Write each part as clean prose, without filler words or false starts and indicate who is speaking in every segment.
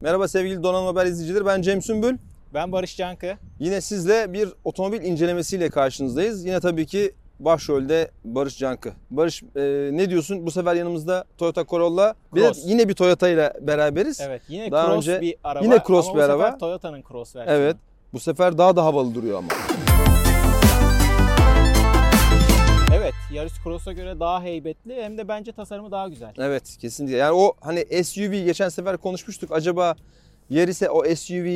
Speaker 1: Merhaba sevgili Donanım Haber izleyicileri, ben Cem Sümbül.
Speaker 2: Ben Barış Cankı.
Speaker 1: Yine sizle bir otomobil incelemesiyle karşınızdayız. Yine tabii ki başrolde Barış Cankı. Barış, ne diyorsun? Bu sefer yanımızda Toyota Corolla. Yine bir Toyota ile beraberiz.
Speaker 2: Evet, yine
Speaker 1: daha
Speaker 2: cross
Speaker 1: önce,
Speaker 2: bir araba.
Speaker 1: Yine cross
Speaker 2: ama
Speaker 1: bir araba.
Speaker 2: Bu sefer Toyota'nın cross versiyonu.
Speaker 1: Evet. Bu sefer daha da havalı duruyor ama.
Speaker 2: Evet, Yaris Cross'a göre daha heybetli, hem de bence tasarımı daha güzel.
Speaker 1: Evet, kesinlikle. Yani o hani SUV geçen sefer konuşmuştuk. Acaba Yaris'e o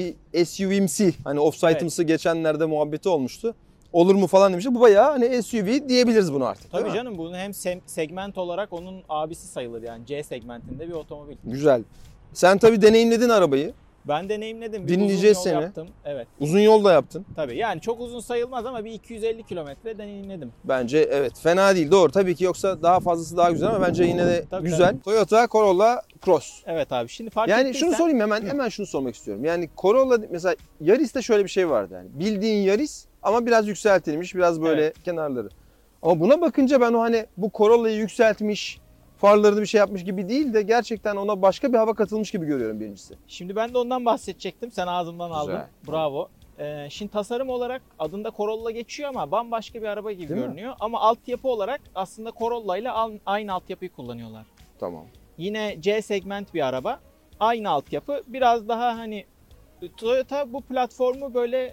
Speaker 1: SUV'msi hani off-site'ımsı geçenlerde muhabbeti olmuştu. Olur mu falan demişti. Bu bayağı hani SUV diyebiliriz bunu artık.
Speaker 2: Tabii canım, bunun hem segment olarak onun abisi sayılır, yani C segmentinde bir otomobil.
Speaker 1: Güzel. Sen tabii deneyimledin arabayı.
Speaker 2: Ben deneyimledim.
Speaker 1: Dinleyeceğiz
Speaker 2: uzun yol
Speaker 1: seni.
Speaker 2: yaptım. Evet.
Speaker 1: Uzun yol da yaptın.
Speaker 2: Tabii, yani çok uzun sayılmaz ama bir 250 kilometre deneyimledim.
Speaker 1: Bence evet, fena değil, doğru. Tabii ki yoksa daha fazlası daha güzel ama bence yine de
Speaker 2: Tabii,
Speaker 1: güzel.
Speaker 2: tabii.
Speaker 1: Toyota Corolla Cross.
Speaker 2: Evet abi, şimdi fark
Speaker 1: Yani
Speaker 2: ettiysen...
Speaker 1: şunu sorayım, hemen şunu sormak istiyorum. Yani Corolla mesela, Yaris'te şöyle bir şey vardı yani. Bildiğin Yaris ama biraz yükseltilmiş, biraz böyle kenarları. Ama buna bakınca ben o hani bu Corolla'yı yükseltmiş, farlarını bir şey yapmış gibi değil de gerçekten ona başka bir hava katılmış gibi görüyorum birincisi.
Speaker 2: Şimdi ben de ondan bahsedecektim. Sen ağzımdan
Speaker 1: Güzel.
Speaker 2: aldın. Bravo. Şimdi tasarım olarak adında Corolla geçiyor ama bambaşka bir araba gibi
Speaker 1: Değil mi?
Speaker 2: görünüyor. Ama altyapı olarak aslında Corolla ile aynı altyapıyı kullanıyorlar.
Speaker 1: Tamam.
Speaker 2: Yine C segment bir araba. Aynı altyapı. Biraz daha hani Toyota bu platformu böyle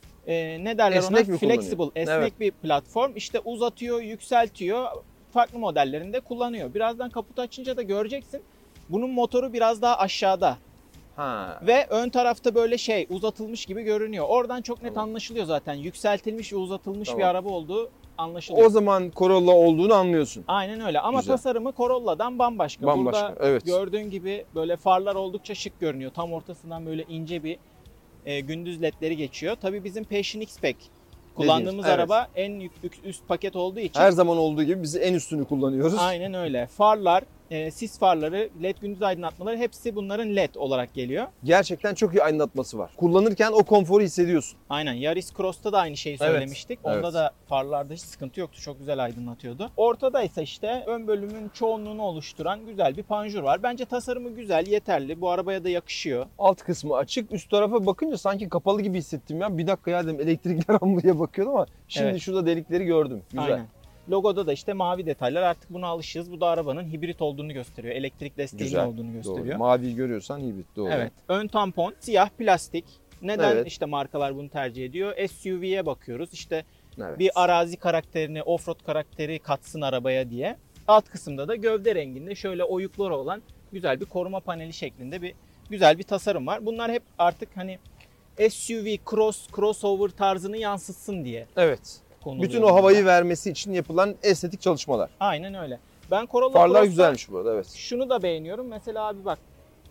Speaker 2: ne derler
Speaker 1: Esnek
Speaker 2: ona?
Speaker 1: mi
Speaker 2: Flexible,
Speaker 1: kullanıyor?
Speaker 2: esnek
Speaker 1: Evet.
Speaker 2: bir platform. İşte uzatıyor, yükseltiyor. Farklı modellerinde kullanıyor. Birazdan kaputu açınca da göreceksin. Bunun motoru biraz daha aşağıda.
Speaker 1: Ha.
Speaker 2: Ve ön tarafta böyle uzatılmış gibi görünüyor. Oradan çok net
Speaker 1: Tamam.
Speaker 2: anlaşılıyor zaten. Yükseltilmiş ve uzatılmış
Speaker 1: Tamam.
Speaker 2: bir araba olduğu anlaşılıyor.
Speaker 1: O zaman Corolla olduğunu anlıyorsun.
Speaker 2: Aynen öyle ama
Speaker 1: Güzel.
Speaker 2: tasarımı Corolla'dan bambaşka.
Speaker 1: Bambaşka,
Speaker 2: Burada
Speaker 1: evet.
Speaker 2: gördüğün gibi böyle farlar oldukça şık görünüyor. Tam ortasından böyle ince bir gündüz ledleri geçiyor. Tabii bizim Passion X-Pack kullandığımız
Speaker 1: Evet.
Speaker 2: araba en üst paket olduğu için.
Speaker 1: Her zaman olduğu gibi biz en üstünü kullanıyoruz.
Speaker 2: Aynen öyle. Farlar, sis farları, led gündüz aydınlatmaları hepsi bunların led olarak geliyor.
Speaker 1: Gerçekten çok iyi aydınlatması var. Kullanırken o konforu hissediyorsun.
Speaker 2: Aynen. Yaris Cross'ta da aynı şeyi söylemiştik.
Speaker 1: Evet.
Speaker 2: Onda da farlarda hiç sıkıntı yoktu. Çok güzel aydınlatıyordu. Ortada ise işte ön bölümün çoğunluğunu oluşturan güzel bir panjur var. Bence tasarımı güzel, yeterli. Bu arabaya da yakışıyor.
Speaker 1: Alt kısmı açık. Üst tarafa bakınca sanki kapalı gibi hissettim ya. Bir dakika ya dedim, elektrikler ambuya bakıyordum ama şimdi
Speaker 2: Evet.
Speaker 1: şurada delikleri gördüm. Güzel.
Speaker 2: Aynen. Logoda da işte mavi detaylar. Artık buna alışığız. Bu da arabanın hibrit olduğunu gösteriyor. Elektrik desteğinin
Speaker 1: Güzel.
Speaker 2: olduğunu gösteriyor.
Speaker 1: Doğru. Maviyi görüyorsan hibrit, doğru.
Speaker 2: Evet. Ön tampon siyah plastik. Neden
Speaker 1: Evet.
Speaker 2: işte markalar bunu tercih ediyor? SUV'ye bakıyoruz. İşte
Speaker 1: Evet.
Speaker 2: bir arazi karakterini, offroad karakteri katsın arabaya diye. Alt kısımda da gövde renginde şöyle oyukları olan güzel bir koruma paneli şeklinde güzel bir tasarım var. Bunlar hep artık hani SUV, crossover tarzını yansıtsın diye
Speaker 1: Evet.
Speaker 2: konuluyor.
Speaker 1: Bütün o havayı vermesi için yapılan estetik çalışmalar.
Speaker 2: Aynen öyle. Ben Corolla
Speaker 1: Farlar
Speaker 2: Cross'ta
Speaker 1: güzelmiş bu arada, evet.
Speaker 2: şunu da beğeniyorum. Mesela abi bak,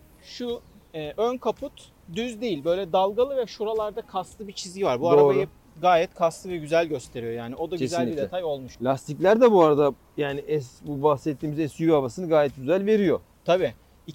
Speaker 2: şu ön kaput düz değil. Böyle dalgalı ve şuralarda kaslı bir çizgi var. Bu
Speaker 1: Doğru.
Speaker 2: arabayı gayet kaslı ve güzel gösteriyor yani. O da güzel bir
Speaker 1: Kesinlikle.
Speaker 2: detay olmuş.
Speaker 1: Lastikler de bu arada yani bu bahsettiğimiz SUV havasını gayet güzel veriyor.
Speaker 2: Tabii.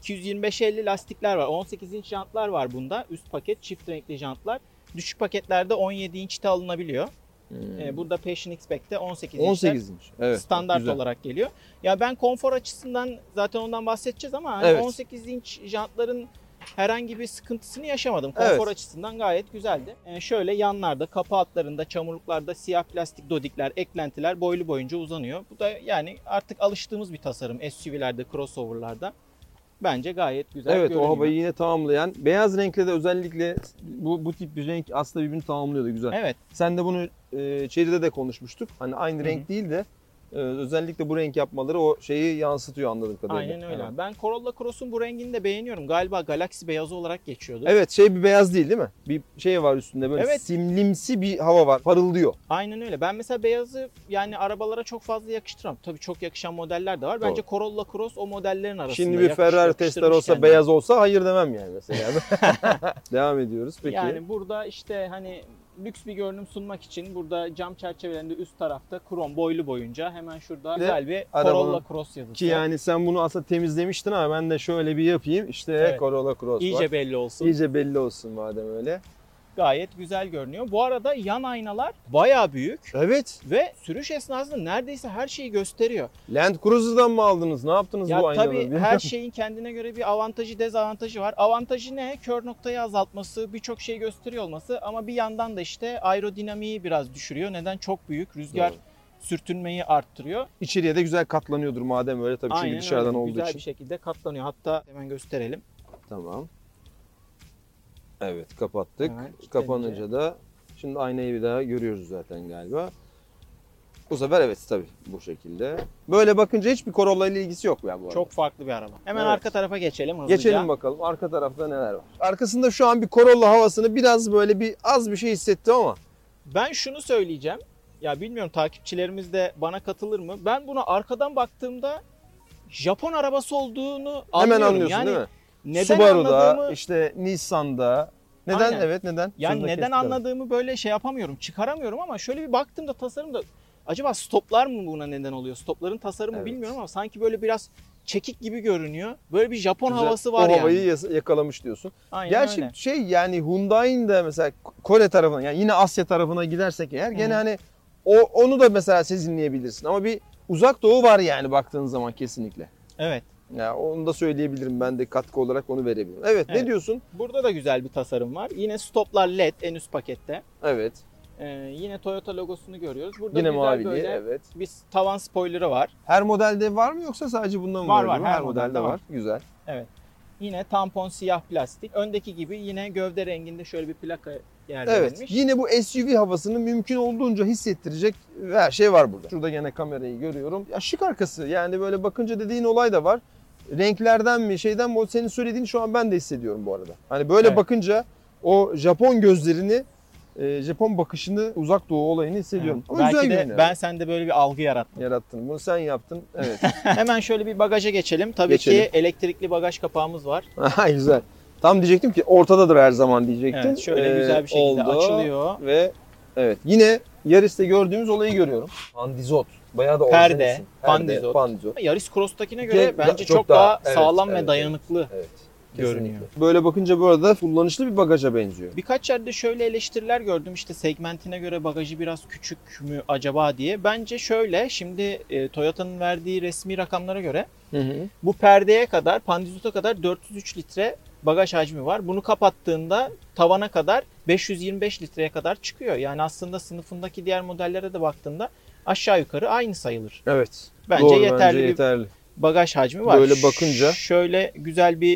Speaker 2: 225/50 lastikler var. 18 inç jantlar var bunda. Üst paket çift renkli jantlar. Düşük paketlerde 17 inçte alınabiliyor. Burada Passion X-Pack'te 18 inçte
Speaker 1: 18 inç. Evet.
Speaker 2: standart
Speaker 1: güzel.
Speaker 2: olarak geliyor. Ya ben konfor açısından zaten ondan bahsedeceğiz ama hani
Speaker 1: Evet.
Speaker 2: 18 inç jantların herhangi bir sıkıntısını yaşamadım. Konfor
Speaker 1: Evet.
Speaker 2: açısından gayet güzeldi. Şöyle yanlarda, kapı altlarında, çamurluklarda siyah plastik dodikler, eklentiler boylu boyunca uzanıyor. Bu da yani artık alıştığımız bir tasarım SUV'lerde, crossover'larda. Bence gayet güzel
Speaker 1: Evet,
Speaker 2: görünüyor.
Speaker 1: o havayı yine tamamlayan. Beyaz renkle de özellikle bu tip bir renk aslında birbirini tamamlıyor da güzel.
Speaker 2: Evet.
Speaker 1: Sen de bunu içeride de konuşmuştuk. Hani aynı renk değil de özellikle bu renk yapmaları o şeyi yansıtıyor anladığım kadarıyla.
Speaker 2: Aynen öyle.
Speaker 1: Evet.
Speaker 2: Ben Corolla Cross'un bu rengini de beğeniyorum. Galiba Galaxy beyazı olarak geçiyordu.
Speaker 1: Evet, bir beyaz değil mi? Bir şey var üstünde, böyle
Speaker 2: Evet.
Speaker 1: simlimsi bir hava var. Parıldıyor.
Speaker 2: Aynen öyle. Ben mesela beyazı yani arabalara çok fazla yakıştıramam. Tabii çok yakışan modeller de var. Bence Corolla Cross o modellerin arasında.
Speaker 1: Şimdi bir Ferrari Tester olsa,
Speaker 2: kendine.
Speaker 1: beyaz olsa hayır demem yani mesela. Devam ediyoruz. Peki.
Speaker 2: Yani burada işte hani lüks bir görünüm sunmak için burada cam çerçevelerinde üst tarafta krom boylu boyunca hemen şurada güzel bir Corolla Cross yazısı.
Speaker 1: Ki yani sen bunu aslında temizlemiştin ama ben de şöyle bir yapayım. İşte
Speaker 2: Evet.
Speaker 1: Corolla Cross var.
Speaker 2: İyice belli olsun.
Speaker 1: İyice belli olsun madem öyle.
Speaker 2: Gayet güzel görünüyor. Bu arada yan aynalar bayağı büyük
Speaker 1: Evet.
Speaker 2: ve sürüş esnasında neredeyse her şeyi gösteriyor.
Speaker 1: Land Cruiser'dan mı aldınız? Ne yaptınız
Speaker 2: Ya
Speaker 1: bu aynaları?
Speaker 2: tabii
Speaker 1: Bilmiyorum.
Speaker 2: her şeyin kendine göre bir avantajı, dezavantajı var. Avantajı ne? Kör noktayı azaltması, birçok şey gösteriyor olması ama bir yandan da işte aerodinamiği biraz düşürüyor. Neden? Çok büyük. Rüzgar
Speaker 1: Doğru.
Speaker 2: sürtünmeyi arttırıyor.
Speaker 1: İçeriye de güzel katlanıyordur madem öyle tabii, çünkü
Speaker 2: Aynen
Speaker 1: dışarıdan
Speaker 2: öyle.
Speaker 1: olduğu
Speaker 2: Güzel
Speaker 1: için.
Speaker 2: bir şekilde katlanıyor. Hatta hemen gösterelim.
Speaker 1: Tamam. Evet, kapattık.
Speaker 2: Hemen kilitlenince.
Speaker 1: Kapanınca da şimdi aynayı bir daha görüyoruz zaten galiba. Bu sefer evet tabii bu şekilde. Böyle bakınca hiçbir Corolla ile ilgisi yok ya bu arada.
Speaker 2: Çok farklı bir araba. Hemen
Speaker 1: Evet.
Speaker 2: arka tarafa geçelim hızlıca.
Speaker 1: Geçelim bakalım arka tarafta neler var. Arkasında şu an bir Corolla havasını biraz böyle az bir şey hissettim ama.
Speaker 2: Ben şunu söyleyeceğim. Ya bilmiyorum takipçilerimiz de bana katılır mı? Ben buna arkadan baktığımda Japon arabası olduğunu
Speaker 1: Hemen
Speaker 2: anlıyorum.
Speaker 1: anlıyorsun
Speaker 2: Yani
Speaker 1: değil mi?
Speaker 2: neden
Speaker 1: Subaru'da,
Speaker 2: anladığımı,
Speaker 1: işte Nissan'da. Neden?
Speaker 2: Aynen.
Speaker 1: Evet neden?
Speaker 2: yani
Speaker 1: Sözünü
Speaker 2: neden
Speaker 1: kestim.
Speaker 2: anladığımı böyle şey yapamıyorum, çıkaramıyorum ama şöyle bir baktığımda tasarımda acaba stoplar mı buna neden oluyor? Stopların tasarımı
Speaker 1: Evet.
Speaker 2: bilmiyorum ama sanki böyle biraz çekik gibi görünüyor. Böyle bir Japon
Speaker 1: Güzel.
Speaker 2: havası var
Speaker 1: o
Speaker 2: yani.
Speaker 1: havayı yakalamış diyorsun.
Speaker 2: Aynen
Speaker 1: Gerçi
Speaker 2: öyle.
Speaker 1: şey yani Hyundai'nin de mesela Kore tarafına, yani yine Asya tarafına gidersek eğer gene
Speaker 2: Hı.
Speaker 1: hani onu da mesela sezinleyebilirsin ama bir uzak doğu var yani baktığın zaman kesinlikle.
Speaker 2: Evet.
Speaker 1: Ya onu da söyleyebilirim, ben de katkı olarak onu verebilirim. Evet,
Speaker 2: Evet.
Speaker 1: ne diyorsun?
Speaker 2: Burada da güzel bir tasarım var. Yine stoplar LED en üst pakette.
Speaker 1: Evet.
Speaker 2: Yine Toyota logosunu görüyoruz. Burada
Speaker 1: Yine
Speaker 2: güzel
Speaker 1: mavili,
Speaker 2: böyle
Speaker 1: evet.
Speaker 2: bir tavan spoiler'ı var.
Speaker 1: Her modelde var mı yoksa sadece bunda mı
Speaker 2: Var,
Speaker 1: acaba?
Speaker 2: her
Speaker 1: Her modelde
Speaker 2: modelde
Speaker 1: var.
Speaker 2: var.
Speaker 1: Güzel.
Speaker 2: Evet. Yine tampon siyah plastik. Öndeki gibi yine gövde renginde şöyle bir plaka yer
Speaker 1: Evet.
Speaker 2: verilmiş.
Speaker 1: Yine bu SUV havasını mümkün olduğunca hissettirecek her şey var burada. Şurada gene kamerayı görüyorum. Ya şık arkası. Yani böyle bakınca dediğin olay da var. Renklerden mi şeyden mi, o senin söylediğini şu an ben de hissediyorum bu arada. Hani böyle
Speaker 2: Evet.
Speaker 1: bakınca o Japon gözlerini, Japon bakışını, uzak doğu olayını hissediyorum.
Speaker 2: Evet.
Speaker 1: Ama güzel
Speaker 2: Belki de
Speaker 1: görünüyor.
Speaker 2: ben sende böyle bir algı yarattım.
Speaker 1: Yarattın. Bunu sen yaptın. Evet.
Speaker 2: Hemen şöyle bir bagaja geçelim. Tabii
Speaker 1: Geçelim.
Speaker 2: ki elektrikli bagaj kapağımız var.
Speaker 1: Aha, güzel. Tam diyecektim ki ortadadır her zaman diyecektim.
Speaker 2: Evet, şöyle güzel bir şekilde
Speaker 1: oldu.
Speaker 2: açılıyor.
Speaker 1: Ve evet, yine Yaris'te gördüğümüz olayı görüyorum. Pandizot. Bayağı da
Speaker 2: Perde,
Speaker 1: orijinalsin.
Speaker 2: pandizot.
Speaker 1: Pandizot.
Speaker 2: Yaris Cross'takine göre
Speaker 1: Çok
Speaker 2: bence
Speaker 1: çok
Speaker 2: çok daha
Speaker 1: evet,
Speaker 2: sağlam
Speaker 1: evet,
Speaker 2: ve dayanıklı.
Speaker 1: Evet.
Speaker 2: Görünüyor.
Speaker 1: Kesinlikle. Böyle bakınca bu arada kullanışlı bir bagaja benziyor.
Speaker 2: Birkaç yerde şöyle eleştiriler gördüm, işte segmentine göre bagajı biraz küçük mü acaba diye. Bence şöyle, şimdi Toyota'nın verdiği resmi rakamlara göre bu perdeye kadar, pandizota kadar 403 litre bagaj hacmi var. Bunu kapattığında tavana kadar 525 litreye kadar çıkıyor. Yani aslında sınıfındaki diğer modellere de baktığında aşağı yukarı aynı sayılır.
Speaker 1: Evet.
Speaker 2: Bence
Speaker 1: Doğru,
Speaker 2: yeterli
Speaker 1: bence
Speaker 2: bir
Speaker 1: yeterli.
Speaker 2: bagaj hacmi var.
Speaker 1: Böyle bakınca.
Speaker 2: Şöyle güzel bir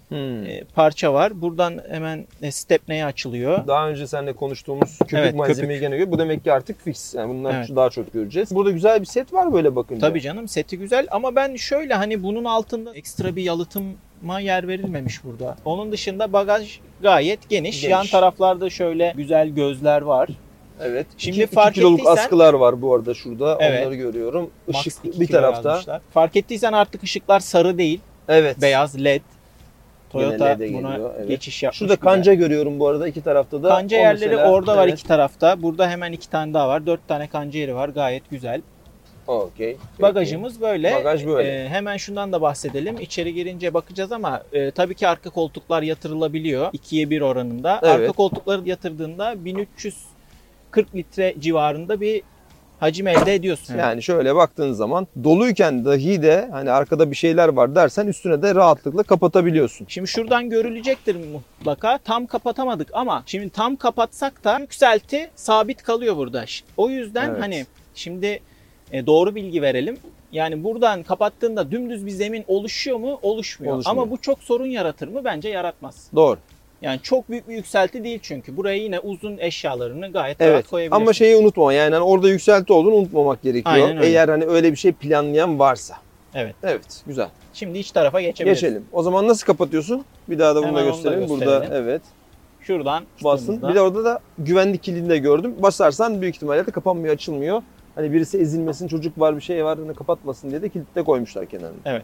Speaker 2: parça var. Buradan hemen stepney açılıyor.
Speaker 1: Daha önce seninle konuştuğumuz köpük
Speaker 2: Evet,
Speaker 1: malzemeyi gene göre. Bu demek ki artık fix. Yani bunlar
Speaker 2: Evet.
Speaker 1: daha çok göreceğiz. Burada güzel bir set var böyle bakınca.
Speaker 2: Tabii canım, seti güzel ama ben şöyle, hani bunun altında ekstra bir yalıtıma yer verilmemiş burada. Onun dışında bagaj gayet geniş.
Speaker 1: Geniş.
Speaker 2: Yan taraflarda şöyle güzel gözler var.
Speaker 1: Evet.
Speaker 2: Şimdi
Speaker 1: 2
Speaker 2: fark
Speaker 1: kiloluk
Speaker 2: ettiysen-
Speaker 1: askılar var bu arada şurada.
Speaker 2: Evet.
Speaker 1: Onları görüyorum.
Speaker 2: Max
Speaker 1: Işık
Speaker 2: 2
Speaker 1: bir
Speaker 2: kilo
Speaker 1: tarafta.
Speaker 2: yazmışlar. Fark ettiysen artık ışıklar sarı değil,
Speaker 1: Evet.
Speaker 2: beyaz LED. Toyota
Speaker 1: LED'e
Speaker 2: buna
Speaker 1: geliyor, evet.
Speaker 2: geçiş yapmış.
Speaker 1: Şurada
Speaker 2: güzel.
Speaker 1: kanca görüyorum bu arada iki tarafta da.
Speaker 2: Kanca
Speaker 1: O
Speaker 2: yerleri
Speaker 1: mesela-
Speaker 2: orada var,
Speaker 1: evet.
Speaker 2: iki tarafta. Burada hemen 2 tane daha var. 4 tane kanca yeri var. Gayet güzel.
Speaker 1: Okey. Peki.
Speaker 2: Bagajımız böyle.
Speaker 1: Bagaj böyle.
Speaker 2: Hemen şundan da bahsedelim. İçeri girince bakacağız ama tabii ki arka koltuklar yatırılabiliyor. 2'ye 1 oranında.
Speaker 1: Evet.
Speaker 2: Arka koltukları yatırdığında 1340 litre civarında bir hacim elde ediyorsun.
Speaker 1: Yani şöyle baktığın zaman doluyken dahi de hani arkada bir şeyler var dersen üstüne de rahatlıkla kapatabiliyorsun.
Speaker 2: Şimdi şuradan görülecektir mutlaka. Tam kapatamadık ama şimdi tam kapatsak da yükselti sabit kalıyor burada. O yüzden
Speaker 1: Evet.
Speaker 2: hani şimdi doğru bilgi verelim. Yani buradan kapattığında dümdüz bir zemin oluşuyor mu? Oluşmuyor.
Speaker 1: Oluşmuyor.
Speaker 2: Ama bu çok sorun yaratır mı? Bence yaratmaz.
Speaker 1: Doğru.
Speaker 2: Yani çok büyük bir yükselti değil çünkü. Buraya yine uzun eşyalarını gayet
Speaker 1: Evet.
Speaker 2: rahat koyabilirsin.
Speaker 1: Ama şeyi unutma, yani hani orada yükselti olduğunu unutmamak gerekiyor.
Speaker 2: Aynen öyle.
Speaker 1: Eğer hani öyle bir şey planlayan varsa.
Speaker 2: Evet.
Speaker 1: Evet, güzel.
Speaker 2: Şimdi iç tarafa geçebiliriz.
Speaker 1: Geçelim. O zaman nasıl kapatıyorsun? Bir daha da bunu da
Speaker 2: Hemen onu da
Speaker 1: gösterelim. Burada
Speaker 2: gösterelim.
Speaker 1: evet.
Speaker 2: Şuradan
Speaker 1: Basın.
Speaker 2: çıktığımızda-
Speaker 1: Bir de orada da güvenlik kilidini de gördüm. Basarsan büyük ihtimalle de kapanmıyor, açılmıyor. Hani birisi ezilmesin, çocuk var, bir şey var, hani kapatmasın diye de kilitte koymuşlar kenarına.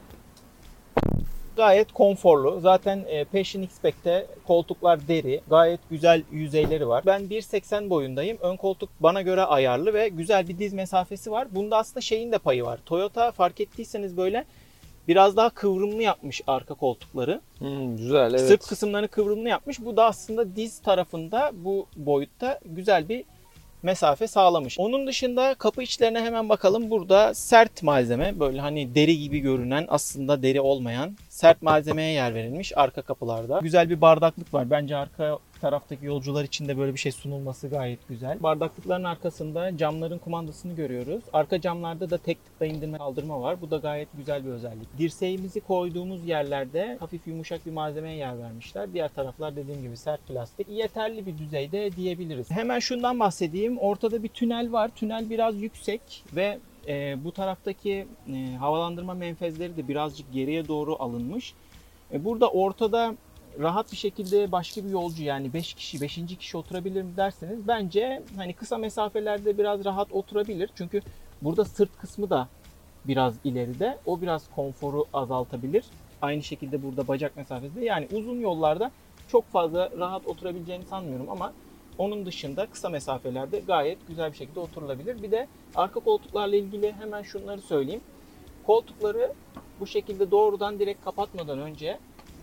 Speaker 2: Gayet konforlu. Zaten Passion X-Pac'te koltuklar deri. Gayet güzel yüzeyleri var. Ben 1.80 boyundayım. Ön koltuk bana göre ayarlı ve güzel bir diz mesafesi var. Bunda aslında şeyin de payı var. Toyota fark ettiyseniz böyle Biraz daha kıvrımlı yapmış arka koltukları.
Speaker 1: Güzel, evet.
Speaker 2: Sırt kısımlarını kıvrımlı yapmış. Bu da aslında diz tarafında bu boyutta güzel bir mesafe sağlamış. Onun dışında kapı içlerine hemen bakalım. Burada sert malzeme, böyle hani deri gibi görünen aslında deri olmayan sert malzemeye yer verilmiş arka kapılarda. Güzel bir bardaklık var. Bence arka taraftaki yolcular için de böyle bir şey sunulması gayet güzel. Bardaklıkların arkasında camların kumandasını görüyoruz. Arka camlarda da tek tıkla indirme kaldırma var. Bu da gayet güzel bir özellik. Dirseğimizi koyduğumuz yerlerde hafif yumuşak bir malzemeye yer vermişler. Diğer taraflar dediğim gibi sert plastik. Yeterli bir düzeyde diyebiliriz. Hemen şundan bahsedeyim. Ortada bir tünel var. Tünel biraz yüksek ve bu taraftaki havalandırma menfezleri de birazcık geriye doğru alınmış. Burada ortada rahat bir şekilde başka bir yolcu, yani 5 kişi, 5. kişi oturabilir mi derseniz bence hani kısa mesafelerde biraz rahat oturabilir. Çünkü burada sırt kısmı da biraz ileride. O biraz konforu azaltabilir. Aynı şekilde burada bacak mesafesi de, yani uzun yollarda çok fazla rahat oturabileceğini sanmıyorum ama onun dışında kısa mesafelerde gayet güzel bir şekilde oturulabilir. Bir de arka koltuklarla ilgili hemen şunları söyleyeyim. Koltukları bu şekilde doğrudan direkt kapatmadan önce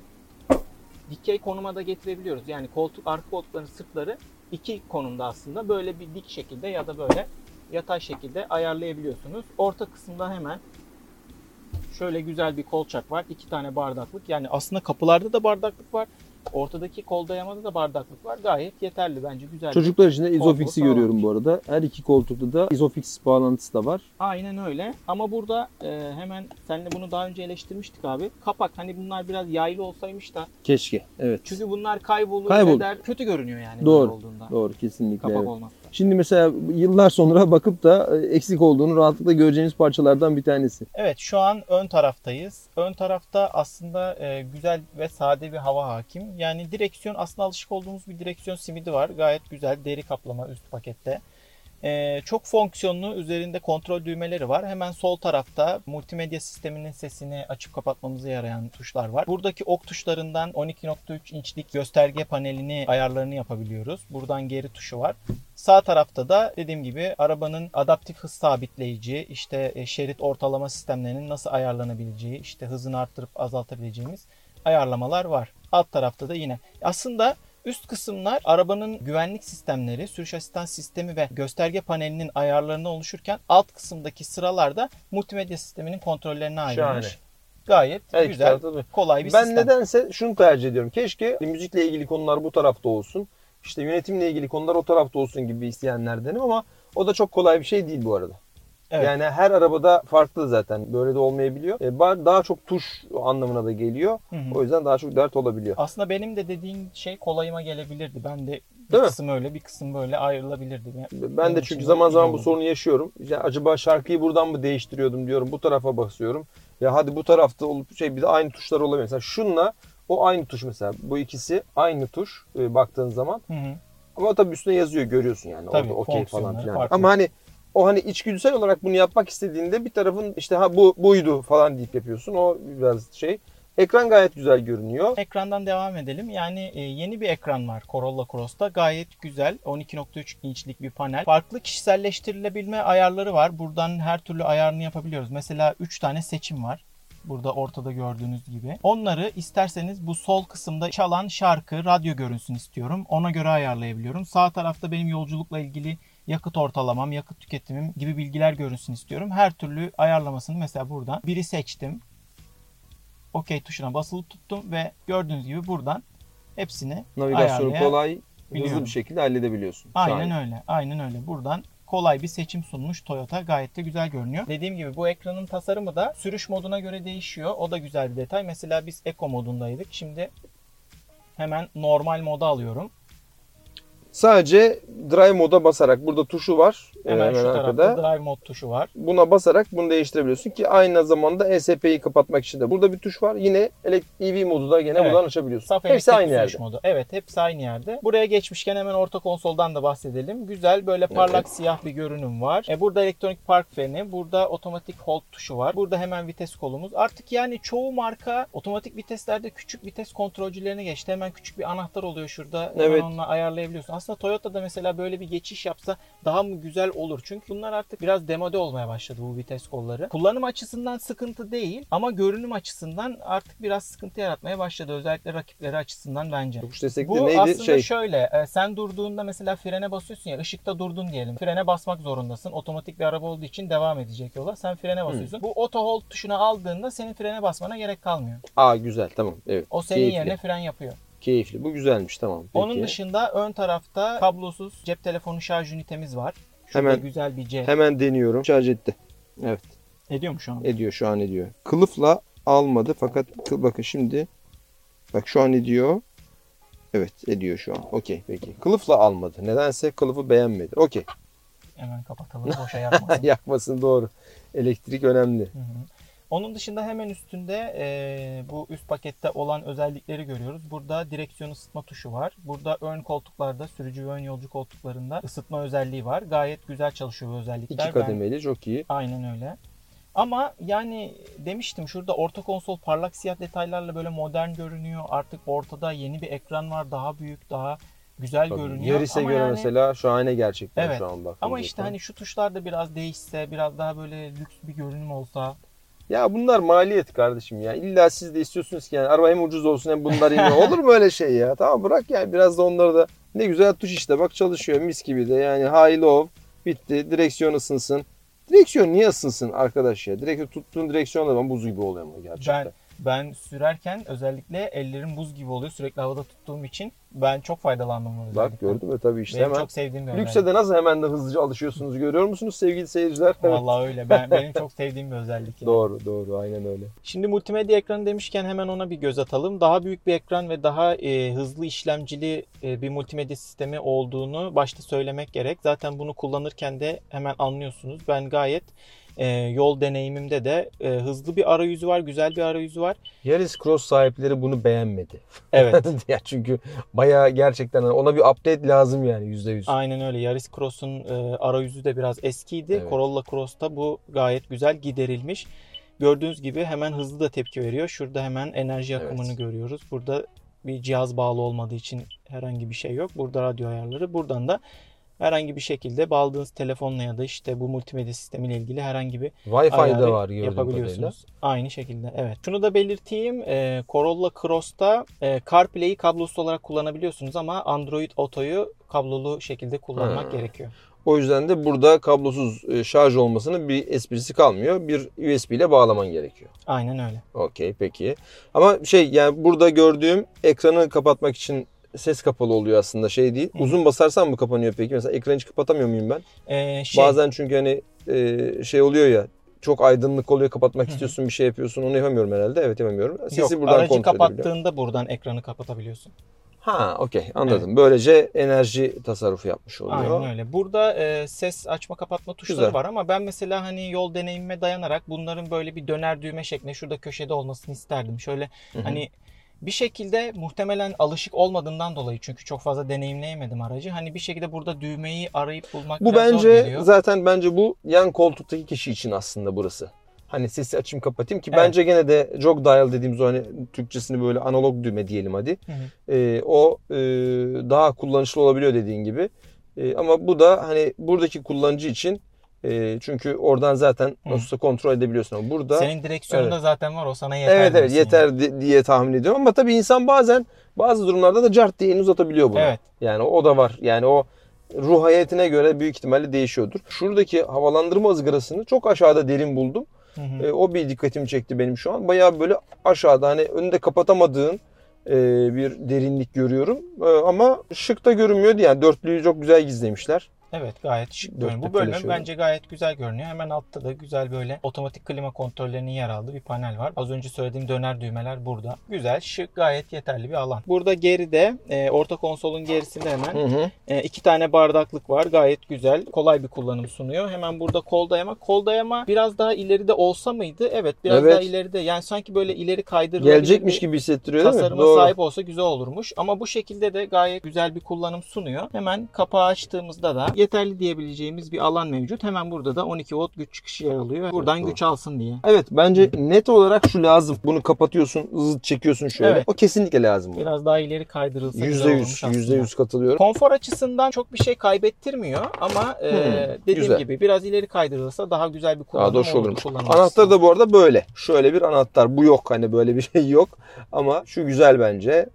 Speaker 2: dikey konuma da getirebiliyoruz. Yani arka koltukların sırtları iki konumda aslında. Böyle bir dik şekilde ya da böyle yatay şekilde ayarlayabiliyorsunuz. Orta kısımda hemen şöyle güzel bir kolçak var. 2 tane bardaklık. Yani aslında kapılarda da bardaklık var. Ortadaki kol dayamada da bardaklık var. Gayet yeterli bence, güzel.
Speaker 1: Çocuklar için de Isofix'i
Speaker 2: konfor
Speaker 1: görüyorum
Speaker 2: sağlamış.
Speaker 1: bu arada. Her iki koltukta da Isofix bağlantısı da var.
Speaker 2: Aynen öyle. Ama burada hemen seninle bunu daha önce eleştirmiştik abi. Kapak, hani bunlar biraz yaylı olsaymış da.
Speaker 1: Keşke. Evet.
Speaker 2: Çünkü bunlar kaybolur
Speaker 1: Kaybolur.
Speaker 2: eder. Kötü görünüyor yani
Speaker 1: Doğru.
Speaker 2: böyle olduğunda.
Speaker 1: Doğru, kesinlikle.
Speaker 2: Kapak
Speaker 1: Evet.
Speaker 2: olmazsa.
Speaker 1: Şimdi mesela yıllar sonra bakıp da eksik olduğunu rahatlıkla göreceğiniz parçalardan bir tanesi.
Speaker 2: Evet, şu an ön taraftayız. Ön tarafta aslında güzel ve sade bir hava hakim. Yani direksiyon aslında alışık olduğumuz bir direksiyon simidi var. Gayet güzel, deri kaplama üst pakette. Çok fonksiyonlu, üzerinde kontrol düğmeleri var. Hemen sol tarafta multimedya sisteminin sesini açıp kapatmamıza yarayan tuşlar var. Buradaki ok tuşlarından 12.3 inçlik gösterge panelini ayarlarını yapabiliyoruz. Buradan geri tuşu var. Sağ tarafta da dediğim gibi arabanın adaptif hız sabitleyici, işte şerit ortalama sistemlerinin nasıl ayarlanabileceği, işte hızını arttırıp azaltabileceğimiz ayarlamalar var. Alt tarafta da yine. Aslında üst kısımlar arabanın güvenlik sistemleri, sürüş asistan sistemi ve gösterge panelinin ayarlarını oluşurken alt kısımdaki sıralarda multimedya sisteminin kontrollerine ayrılmış.
Speaker 1: Şahane.
Speaker 2: Gayet
Speaker 1: Evet,
Speaker 2: güzel,
Speaker 1: tabii.
Speaker 2: kolay bir
Speaker 1: Ben
Speaker 2: sistem.
Speaker 1: nedense şunu tercih ediyorum. Keşke müzikle ilgili konular bu tarafta olsun. İşte yönetimle ilgili konular o tarafta olsun gibi isteyenlerdenim ama o da çok kolay bir şey değil bu arada.
Speaker 2: Evet.
Speaker 1: Yani her arabada farklı zaten. Böyle de olmayabiliyor. Daha çok tuş anlamına da geliyor.
Speaker 2: Hı hı.
Speaker 1: O yüzden daha çok dert olabiliyor.
Speaker 2: Aslında benim de dediğin şey kolayıma gelebilirdi. Ben de bir
Speaker 1: Değil mi?
Speaker 2: kısım öyle, bir kısım böyle ayrılabilirdi.
Speaker 1: Ben
Speaker 2: Benim
Speaker 1: de
Speaker 2: için
Speaker 1: çünkü
Speaker 2: de
Speaker 1: zaman
Speaker 2: iyi
Speaker 1: zaman bu
Speaker 2: olurdu.
Speaker 1: sorunu yaşıyorum. Ya acaba şarkıyı buradan mı değiştiriyordum diyorum. Bu tarafa basıyorum. Ya hadi bu tarafta olup bir de aynı tuşlar olabilir. Mesela şunla o aynı tuş mesela. Bu ikisi aynı tuş baktığın zaman.
Speaker 2: Hı hı.
Speaker 1: Ama tabii üstüne yazıyor, görüyorsun yani.
Speaker 2: Tabii,
Speaker 1: Orada okey falan
Speaker 2: fonksiyonları
Speaker 1: filan.
Speaker 2: farklı.
Speaker 1: Ama hani o hani içgüdüsel olarak bunu yapmak istediğinde bir tarafın işte ha bu buydu falan deyip yapıyorsun. O biraz şey. Ekran gayet güzel görünüyor.
Speaker 2: Ekrandan devam edelim. Yani yeni bir ekran var Corolla Cross'ta. Gayet güzel. 12.3 inçlik bir panel. Farklı kişiselleştirilebilme ayarları var. Buradan her türlü ayarını yapabiliyoruz. Mesela 3 tane seçim var. Burada ortada gördüğünüz gibi. Onları isterseniz bu sol kısımda çalan şarkı, radyo görünsün istiyorum. Ona göre ayarlayabiliyorum. Sağ tarafta benim yolculukla ilgili yakıt ortalamam, yakıt tüketimim gibi bilgiler görünsün istiyorum. Her türlü ayarlamasını mesela buradan biri seçtim. OK tuşuna basılı tuttum ve gördüğünüz gibi buradan hepsini
Speaker 1: Navigasyonu kolay, hızlı
Speaker 2: ayarlayabiliyorum.
Speaker 1: bir şekilde halledebiliyorsun.
Speaker 2: Aynen
Speaker 1: Şahane.
Speaker 2: öyle. Aynen öyle. Buradan kolay bir seçim sunmuş Toyota. Gayet de güzel görünüyor. Dediğim gibi bu ekranın tasarımı da sürüş moduna göre değişiyor. O da güzel bir detay. Mesela biz Eco modundaydık. Şimdi hemen normal moda alıyorum.
Speaker 1: Sadece drive moda basarak, burada tuşu var.
Speaker 2: Hemen şu
Speaker 1: arkada.
Speaker 2: tarafta drive mod tuşu var.
Speaker 1: Buna basarak bunu değiştirebiliyorsun ki aynı zamanda ESP'yi kapatmak için de burada bir tuş var. Yine EV modu da gene
Speaker 2: Evet.
Speaker 1: buradan açabiliyorsun.
Speaker 2: Saf
Speaker 1: Hepsi
Speaker 2: elektrikli
Speaker 1: aynı
Speaker 2: sürüş
Speaker 1: yerde.
Speaker 2: modu. Evet, hepsi aynı yerde. Buraya geçmişken hemen orta konsoldan da bahsedelim. Güzel böyle parlak siyah bir görünüm var. Burada elektronik park freni, burada otomatik hold tuşu var. Burada hemen vites kolumuz. Artık yani çoğu marka otomatik viteslerde küçük vites kontrolcülerine geçti. Hemen küçük bir anahtar oluyor şurada. Hemen
Speaker 1: Evet.
Speaker 2: onunla ayarlayabiliyorsun. Aslında Toyota da mesela böyle bir geçiş yapsa daha mı güzel olur? Çünkü bunlar artık biraz demode olmaya başladı, bu vites kolları. Kullanım açısından sıkıntı değil ama görünüm açısından artık biraz sıkıntı yaratmaya başladı. Özellikle rakipleri açısından bence.
Speaker 1: Yokuş destekli
Speaker 2: Bu
Speaker 1: neydi?
Speaker 2: aslında şöyle, sen durduğunda mesela frene basıyorsun ya, ışıkta durdun diyelim. Frene basmak zorundasın. Otomatik bir araba olduğu için devam edecek yola. Sen frene basıyorsun. Bu auto hold tuşuna aldığında senin frene basmana gerek kalmıyor.
Speaker 1: Aa, güzel, tamam. Evet.
Speaker 2: O senin yerine fren yapıyor.
Speaker 1: Keyifli. Bu güzelmiş, tamam. Peki.
Speaker 2: Onun dışında ön tarafta kablosuz cep telefonu şarj ünitemiz var. Şurada
Speaker 1: Hemen-
Speaker 2: güzel bir C.
Speaker 1: Hemen deniyorum. Şarj etti. Evet.
Speaker 2: Ediyor mu şu an?
Speaker 1: Ediyor, şu an ediyor. Kılıfla almadı fakat bakın şimdi. Bak şu an ediyor. Evet, ediyor şu an. Okey, peki. Kılıfla almadı. Nedense kılıfı beğenmedi. Okey.
Speaker 2: Hemen kapatalım, boşa yakmasın.
Speaker 1: Yakmasın, doğru. Elektrik önemli.
Speaker 2: Hı hı. Onun dışında hemen üstünde bu üst pakette olan özellikleri görüyoruz. Burada direksiyon ısıtma tuşu var. Burada ön koltuklarda, sürücü ve ön yolcu koltuklarında ısıtma özelliği var. Gayet güzel çalışıyor bu özellikler.
Speaker 1: İki kademeli, çok iyi.
Speaker 2: Aynen öyle. Ama yani demiştim, şurada orta konsol parlak siyah detaylarla böyle modern görünüyor. Artık ortada yeni bir ekran var. Daha büyük, daha güzel
Speaker 1: Tabii.
Speaker 2: görünüyor.
Speaker 1: Yaris'e
Speaker 2: Ama
Speaker 1: göre
Speaker 2: yani,
Speaker 1: mesela şahane gerçekten
Speaker 2: evet.
Speaker 1: şu an baktığımızda.
Speaker 2: Ama işte hani şu tuşlar da biraz değişse, biraz daha böyle lüks bir görünüm olsa.
Speaker 1: Ya bunlar maliyet kardeşim ya. İlla siz de istiyorsunuz ki yani araba hem ucuz olsun hem bunlar iyi. Olur mu öyle şey ya? Tamam, bırak yani biraz da onları da. Ne güzel tuş işte, bak çalışıyor mis gibi de. Yani high low bitti. Direksiyon ısınsın. Direksiyon niye ısınsın arkadaş ya? Direksiyon, tuttuğun direksiyonla ben buz gibi oluyor ama gerçekten.
Speaker 2: Ben sürerken özellikle ellerim buz gibi oluyor. Sürekli havada tuttuğum için ben çok faydalandım bu özellikten.
Speaker 1: Bak gördün mü, tabii işte
Speaker 2: Benim
Speaker 1: hemen.
Speaker 2: çok sevdiğim bir
Speaker 1: Lükse
Speaker 2: özellik.
Speaker 1: de nasıl hemen de hızlıca alışıyorsunuz, görüyor musunuz sevgili seyirciler?
Speaker 2: Vallahi öyle. Benim çok sevdiğim bir özellik. Yani.
Speaker 1: Doğru, aynen öyle.
Speaker 2: Şimdi multimedya ekranı demişken hemen ona bir göz atalım. Daha büyük bir ekran ve daha hızlı işlemcili bir multimedya sistemi olduğunu başta söylemek gerek. Zaten bunu kullanırken de hemen anlıyorsunuz. Ben gayet yol deneyimimde de hızlı bir arayüzü var, güzel bir arayüzü var.
Speaker 1: Yaris Cross sahipleri bunu beğenmedi.
Speaker 2: Evet.
Speaker 1: Ya çünkü bayağı gerçekten ona bir update lazım yani %100.
Speaker 2: Aynen öyle. Yaris Cross'un arayüzü de biraz eskiydi.
Speaker 1: Evet.
Speaker 2: Corolla Cross'ta bu gayet güzel giderilmiş. Gördüğünüz gibi hemen hızlı da tepki veriyor. Şurada hemen enerji akımını görüyoruz. Burada bir cihaz bağlı olmadığı için herhangi bir şey yok. Burada radyo ayarları. Buradan da herhangi bir şekilde bağladığınız telefonla ya da işte bu multimedya sistemiyle ilgili herhangi bir
Speaker 1: Wi-Fi
Speaker 2: ayarı
Speaker 1: de var gördüğüm kadarıyla.
Speaker 2: yapabiliyorsunuz. Aynı şekilde, evet. Şunu da belirteyim. Corolla Cross'ta CarPlay'i kablosuz olarak kullanabiliyorsunuz ama Android Auto'yu kablolu şekilde kullanmak gerekiyor.
Speaker 1: O yüzden de burada kablosuz şarj olmasının bir esprisi kalmıyor. Bir USB ile bağlaman gerekiyor.
Speaker 2: Aynen öyle.
Speaker 1: Okey, peki. Ama yani burada gördüğüm ekranı kapatmak için ses kapalı oluyor aslında, şey değil. Uzun basarsam mı kapanıyor peki? Mesela ekranı hiç kapatamıyor muyum ben? Bazen çünkü hani şey oluyor ya, çok aydınlık oluyor, kapatmak istiyorsun, bir şey yapıyorsun, onu yapamıyorum herhalde. Evet, yapamıyorum. Sesi
Speaker 2: Yok,
Speaker 1: buradan
Speaker 2: aracı
Speaker 1: kontrol edebiliyorum.
Speaker 2: kapattığında buradan ekranı kapatabiliyorsun.
Speaker 1: Ha, okey, anladım. Böylece enerji tasarrufu yapmış oluyor.
Speaker 2: Aynen öyle. Burada ses açma kapatma tuşları
Speaker 1: Güzel.
Speaker 2: var ama ben mesela hani yol deneyimime dayanarak bunların böyle bir döner düğme şeklinde şurada köşede olmasını isterdim. Şöyle hani bir şekilde muhtemelen alışık olmadığından dolayı, çünkü çok fazla deneyimleyemedim aracı. Hani bir şekilde burada düğmeyi arayıp bulmak
Speaker 1: Bu
Speaker 2: biraz zor
Speaker 1: bence
Speaker 2: geliyor.
Speaker 1: zaten bu yan koltuktaki kişi için aslında burası. Hani sesi açayım kapatayım ki
Speaker 2: Evet.
Speaker 1: bence gene de jog dial dediğimiz o, hani Türkçesini böyle analog düğme diyelim hadi. O daha kullanışlı olabiliyor dediğin gibi. Ama bu da hani buradaki kullanıcı için, çünkü oradan zaten nasılsa kontrol edebiliyorsun ama burada
Speaker 2: Senin direksiyonunda zaten var, o sana yeter.
Speaker 1: evet
Speaker 2: diyorsun
Speaker 1: yeter
Speaker 2: yani.
Speaker 1: diye tahmin ediyorum ama tabii insan bazen bazı durumlarda da cart diye elini uzatabiliyor bunu.
Speaker 2: Evet.
Speaker 1: Yani o da var. Yani o ruh hayatına göre büyük ihtimalle değişiyordur. Şuradaki havalandırma ızgarasını çok aşağıda derin buldum. O bir dikkatimi çekti benim şu an. Bayağı böyle aşağıda, hani önünde kapatamadığın bir derinlik görüyorum. Ama şık da görünmüyordu yani. Dörtlüyü çok güzel gizlemişler.
Speaker 2: Evet, gayet şık
Speaker 1: Dörtte
Speaker 2: görünüyor. Bu bölüm
Speaker 1: flaşı
Speaker 2: bence gayet güzel görünüyor. Hemen altta da güzel böyle otomatik klima kontrollerinin yer aldığı bir panel var. Az önce söylediğim döner düğmeler burada. Güzel, şık, gayet yeterli bir alan. Burada geride orta konsolun gerisinde hemen iki tane bardaklık var. Gayet güzel, kolay bir kullanım sunuyor. Hemen burada kol dayama biraz daha ileride olsa mıydı? Evet, biraz daha ileride. Yani sanki böyle ileri kaydırılabilir
Speaker 1: gelecekmiş gibi hissettiriyor değil mi?
Speaker 2: tasarıma
Speaker 1: Doğru.
Speaker 2: sahip olsa güzel olurmuş. Ama bu şekilde de gayet güzel bir kullanım sunuyor. Hemen kapağı açtığımızda da yeterli diyebileceğimiz bir alan mevcut. Hemen burada da 12 volt güç çıkışı yer alıyor. Buradan
Speaker 1: Evet,
Speaker 2: güç alsın diye.
Speaker 1: Evet, bence net olarak şu lazım. Bunu kapatıyorsun, zıt çekiyorsun şöyle.
Speaker 2: Evet.
Speaker 1: O kesinlikle lazım.
Speaker 2: Biraz daha ileri kaydırılsa güzel olmuş aslında.
Speaker 1: %100 katılıyorum.
Speaker 2: Konfor açısından çok bir şey kaybettirmiyor ama dediğim
Speaker 1: güzel.
Speaker 2: gibi biraz ileri kaydırılsa daha güzel bir
Speaker 1: Daha
Speaker 2: kullanım
Speaker 1: da hoş
Speaker 2: olurdu.
Speaker 1: olurmuş.
Speaker 2: Kullanım
Speaker 1: Anahtar
Speaker 2: açısından.
Speaker 1: da bu arada böyle. Şöyle bir anahtar. Bu yok, hani böyle bir şey yok. Ama şu güzel bence.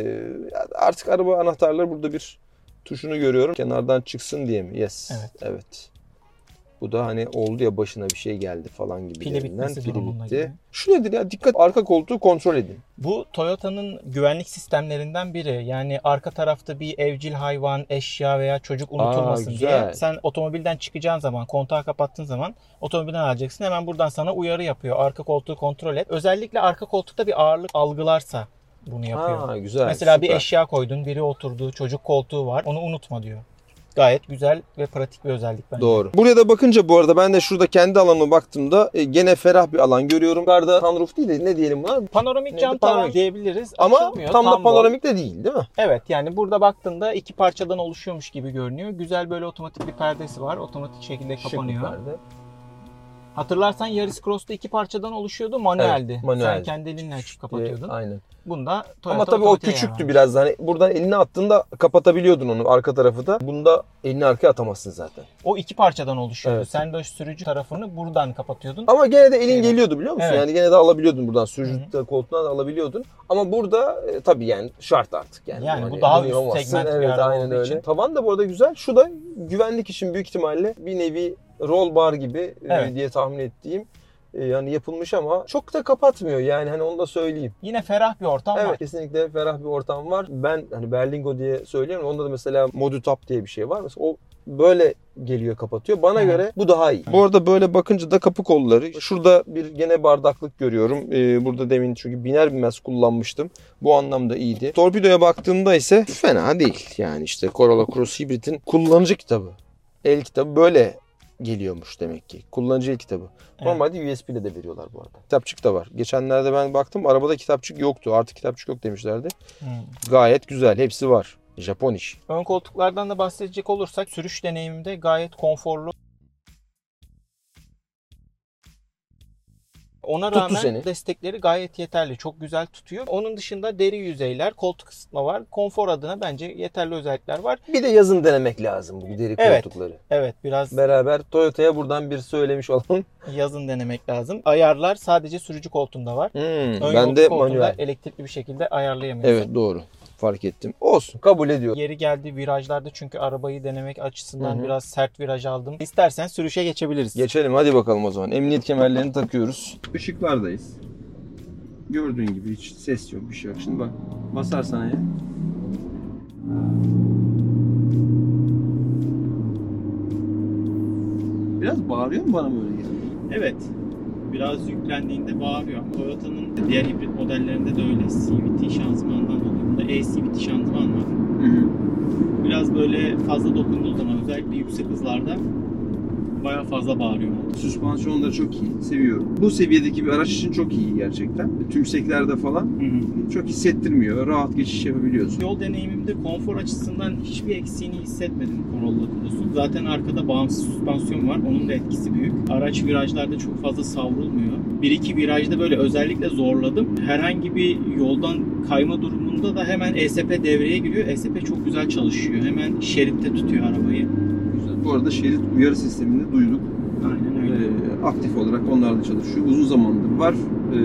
Speaker 1: Artık araba anahtarları burada bir tuşunu görüyorum. Kenardan çıksın diye mi? Yes. Evet. Bu da hani oldu ya, başına bir şey geldi falan gibi.
Speaker 2: Pili bitmesi durumunda
Speaker 1: bitti.
Speaker 2: gibi.
Speaker 1: Şu nedir ya? Dikkat, arka koltuğu kontrol edin.
Speaker 2: Bu Toyota'nın güvenlik sistemlerinden biri. Yani arka tarafta bir evcil hayvan, eşya veya çocuk unutulmasın
Speaker 1: güzel.
Speaker 2: diye. Sen otomobilden çıkacağın zaman, kontağı kapattığın zaman otomobilden alacaksın. Hemen buradan sana uyarı yapıyor. Arka koltuğu kontrol et. Özellikle arka koltukta bir ağırlık algılarsa bunu yapıyor.
Speaker 1: Güzel.
Speaker 2: Mesela bir
Speaker 1: süper.
Speaker 2: eşya koydun, biri oturdu, çocuk koltuğu var. Onu unutma diyor. Gayet güzel ve pratik bir özellik bence.
Speaker 1: Doğru. Buraya da bakınca bu arada ben de şurada kendi alanıma baktığımda gene ferah bir alan görüyorum. Yukarıda sunroof değil de ne diyelim buna?
Speaker 2: Panoramik
Speaker 1: Neydi?
Speaker 2: cam tavan
Speaker 1: Panoramik.
Speaker 2: diyebiliriz.
Speaker 1: Ama
Speaker 2: Açılmıyor,
Speaker 1: tam da
Speaker 2: bol.
Speaker 1: panoramik de değil mi?
Speaker 2: Evet, yani burada baktığında iki parçadan oluşuyormuş gibi görünüyor. Güzel böyle otomatik bir perdesi var. Otomatik şekilde kapanıyor.
Speaker 1: Şık bir perde.
Speaker 2: Hatırlarsan Yaris Cross'ta iki parçadan oluşuyordu. Manueldi.
Speaker 1: Evet, manueldi.
Speaker 2: Sen kendi elinle açıp kapatıyordun.
Speaker 1: Aynen.
Speaker 2: Bunda Toyota
Speaker 1: Ama tabii o
Speaker 2: otomatiğe
Speaker 1: küçüktü
Speaker 2: yer
Speaker 1: biraz da. Hani buradan elini attığında kapatabiliyordun onu, arka tarafı da. Bunda elini arkaya atamazsın zaten.
Speaker 2: O iki parçadan oluşuyordu.
Speaker 1: Evet.
Speaker 2: Sen de sürücü tarafını buradan kapatıyordun.
Speaker 1: Ama gene de elin
Speaker 2: Evet.
Speaker 1: geliyordu, biliyor musun?
Speaker 2: Evet.
Speaker 1: Yani gene de alabiliyordun buradan. Sürücü koltuğundan da alabiliyordun. Ama burada tabii yani şart artık. Yani
Speaker 2: Yani bu
Speaker 1: hani
Speaker 2: daha
Speaker 1: bunu
Speaker 2: üst
Speaker 1: yapamazsın.
Speaker 2: segment bir
Speaker 1: Evet,
Speaker 2: araba
Speaker 1: aynen
Speaker 2: olduğu
Speaker 1: öyle.
Speaker 2: için.
Speaker 1: Tavan da bu arada güzel. Şu da güvenlik için büyük ihtimalle bir nevi roll bar gibi
Speaker 2: Evet.
Speaker 1: diye tahmin ettiğim. Yani yapılmış ama çok da kapatmıyor, yani hani onu da söyleyeyim.
Speaker 2: Yine ferah bir ortam
Speaker 1: Evet,
Speaker 2: var.
Speaker 1: kesinlikle ferah bir ortam var. Ben hani Berlingo diye söylüyorum. Onda da mesela Modutap diye bir şey var. Mesela o böyle geliyor, kapatıyor. Bana göre bu daha iyi. Bu arada böyle bakınca da kapı kolları. Şurada bir gene bardaklık görüyorum. Burada demin çünkü biner binmez kullanmıştım. Bu anlamda iyiydi. Torpidoya baktığımda ise fena değil. Yani işte Corolla Cross Hybrid'in kullanıcı kitabı. El kitabı böyle geliyormuş demek ki. Kullanıcı el kitabı.
Speaker 2: Evet.
Speaker 1: Normalde USB ile de veriyorlar bu arada. Kitapçık da var. Geçenlerde ben baktım, arabada kitapçık yoktu. Artık kitapçık yok demişlerdi. Gayet güzel. Hepsi var. Japon iş.
Speaker 2: Ön koltuklardan da bahsedecek olursak sürüş deneyiminde gayet konforlu. Ona
Speaker 1: Tuttu
Speaker 2: rağmen
Speaker 1: seni.
Speaker 2: destekleri gayet yeterli. Çok güzel tutuyor. Onun dışında deri yüzeyler, koltuk ısıtma var. Konfor adına bence yeterli özellikler var.
Speaker 1: Bir de yazın denemek lazım bu deri
Speaker 2: Evet.
Speaker 1: koltukları.
Speaker 2: Evet, biraz
Speaker 1: Beraber Toyota'ya buradan bir söylemiş olalım.
Speaker 2: yazın denemek lazım. Ayarlar sadece sürücü koltuğunda var. Ön
Speaker 1: Ben de
Speaker 2: yolcu koltuğunda
Speaker 1: manuel.
Speaker 2: elektrikli bir şekilde ayarlayamıyorsun.
Speaker 1: Evet, doğru. Fark ettim. Olsun, kabul ediyorum.
Speaker 2: Yeri geldi virajlarda, çünkü arabayı denemek açısından biraz sert viraj aldım. İstersen sürüşe geçebiliriz.
Speaker 1: Geçelim hadi bakalım o zaman. Emniyet kemerlerini takıyoruz. Işıklardayız. Gördüğün gibi hiç ses yok, bir şey yok. Şimdi bak, basarsan ya. Biraz bağırıyor mu bana böyle ya?
Speaker 2: Evet. Biraz yüklendiğinde bağırıyor. Toyota'nın diğer hibrit modellerinde de öyle. CVT şanzımandan dolayı. Bunda e-CVT şanzıman var. Biraz böyle fazla dokunduğu zaman, özellikle yüksek hızlarda bayağı fazla bağırıyor.
Speaker 1: Süspansiyonları çok iyi. Seviyorum. Bu seviyedeki bir araç için çok iyi gerçekten. Tümseklerde falan çok hissettirmiyor. Rahat geçiş yapabiliyorsun.
Speaker 2: Yol deneyimimde konfor açısından hiçbir eksiğini hissetmedim Corolla Cross'un. Zaten arkada bağımsız süspansiyon var. Onun da etkisi büyük. Araç virajlarda çok fazla savrulmuyor. Bir iki virajda böyle özellikle zorladım. Herhangi bir yoldan kayma durumunda da hemen ESP devreye giriyor. ESP çok güzel çalışıyor. Hemen şeritte tutuyor arabayı.
Speaker 1: Güzel. Bu arada şerit uyarı sistemini duyduk.
Speaker 2: Aynen öyle.
Speaker 1: Aktif olarak onlar da çalışıyor. Uzun zamandır var.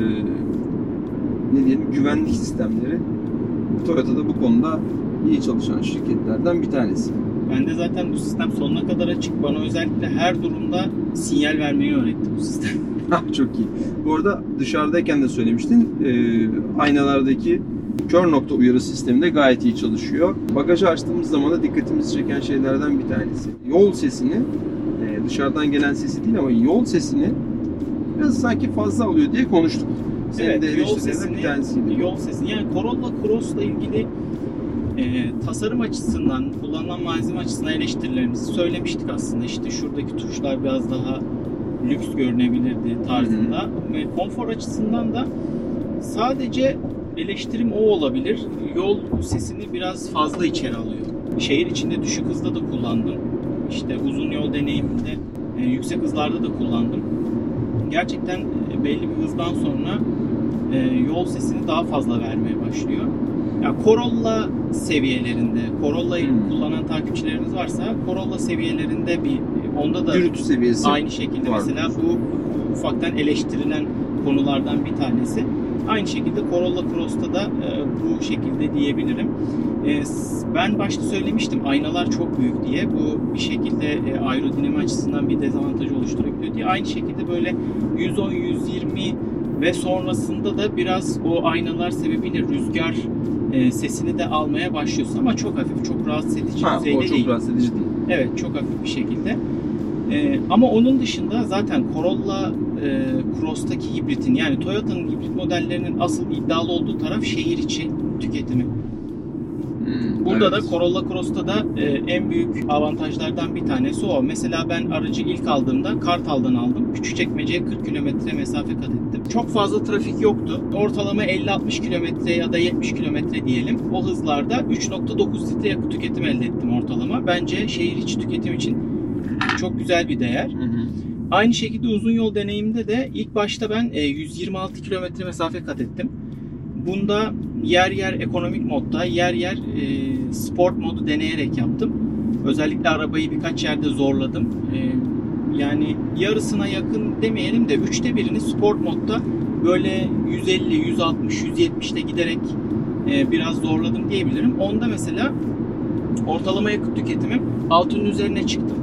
Speaker 1: Ne diyelim, güvenlik sistemleri Toyota'da bu konuda iyi çalışan şirketlerden bir tanesi.
Speaker 2: Ben de zaten bu sistem sonuna kadar açık. Bana özellikle her durumda sinyal vermeyi öğretti bu sistem.
Speaker 1: Çok iyi. Bu arada dışarıdayken de söylemiştin. Aynalardaki kör nokta uyarı sistemi de gayet iyi çalışıyor. Bagajı açtığımız zaman da dikkatimizi çeken şeylerden bir tanesi. Yol sesini, dışarıdan gelen sesi değil ama yol sesini biraz sanki fazla alıyor diye konuştuk. Senin de eleştirilerden bir tanesiydi.
Speaker 2: Yol sesini, yani Corolla Cross'la ilgili tasarım açısından, kullanılan malzeme açısından eleştirilerimizi söylemiştik aslında. İşte şuradaki tuşlar biraz daha lüks görünebilirdi tarzında. Ve konfor açısından da sadece eleştirim o olabilir. Yol sesini biraz fazla içeri alıyor. Şehir içinde düşük hızda da kullandım. işte uzun yol deneyiminde yüksek hızlarda da kullandım. Gerçekten belli bir hızdan sonra yol sesini daha fazla vermeye başlıyor. Ya Corolla seviyelerinde, Corolla'yı kullanan takipçilerimiz varsa Corolla seviyelerinde bir onda da
Speaker 1: Gürültü seviyesi
Speaker 2: aynı şekilde
Speaker 1: var.
Speaker 2: mesela bu ufaktan eleştirilen konulardan bir tanesi. Aynı şekilde Corolla Cross'ta da bu şekilde diyebilirim. Ben başta söylemiştim aynalar çok büyük diye. Bu bir şekilde aerodinami açısından bir dezavantaj oluşturabiliyor diye. Aynı şekilde böyle 110, 120 ve sonrasında da biraz o aynalar sebebiyle rüzgar sesini de almaya başlıyorsun ama çok hafif, çok rahatsız edici düzeyde
Speaker 1: o çok
Speaker 2: değil.
Speaker 1: rahatsız edici değil.
Speaker 2: Evet, çok hafif bir şekilde. Ama onun dışında zaten Corolla Cross'taki hibritin, yani Toyota'nın hibrit modellerinin asıl iddialı olduğu taraf şehir içi tüketimi. Burada
Speaker 1: evet.
Speaker 2: da Corolla Cross'ta da en büyük avantajlardan bir tanesi o. Mesela ben aracı ilk aldığımda Kartal'dan aldım. Küçükçekmece'ye 40 kilometre mesafe kat ettim. Çok fazla trafik yoktu. Ortalama 50-60 kilometre ya da 70 kilometre diyelim. O hızlarda 3.9 litre yakıt tüketimi elde ettim ortalama. Bence şehir içi tüketim için çok güzel bir değer. Aynı şekilde uzun yol deneyiminde de ilk başta ben 126 kilometre mesafe kat ettim. Bunda yer yer ekonomik modda, yer yer sport modu deneyerek yaptım. Özellikle arabayı birkaç yerde zorladım. Yani yarısına yakın demeyelim de 1/3'ünü sport modda böyle 150, 160, 170'te giderek biraz zorladım diyebilirim. Onda mesela ortalama yakıt tüketimim 6'nın üzerine çıktım.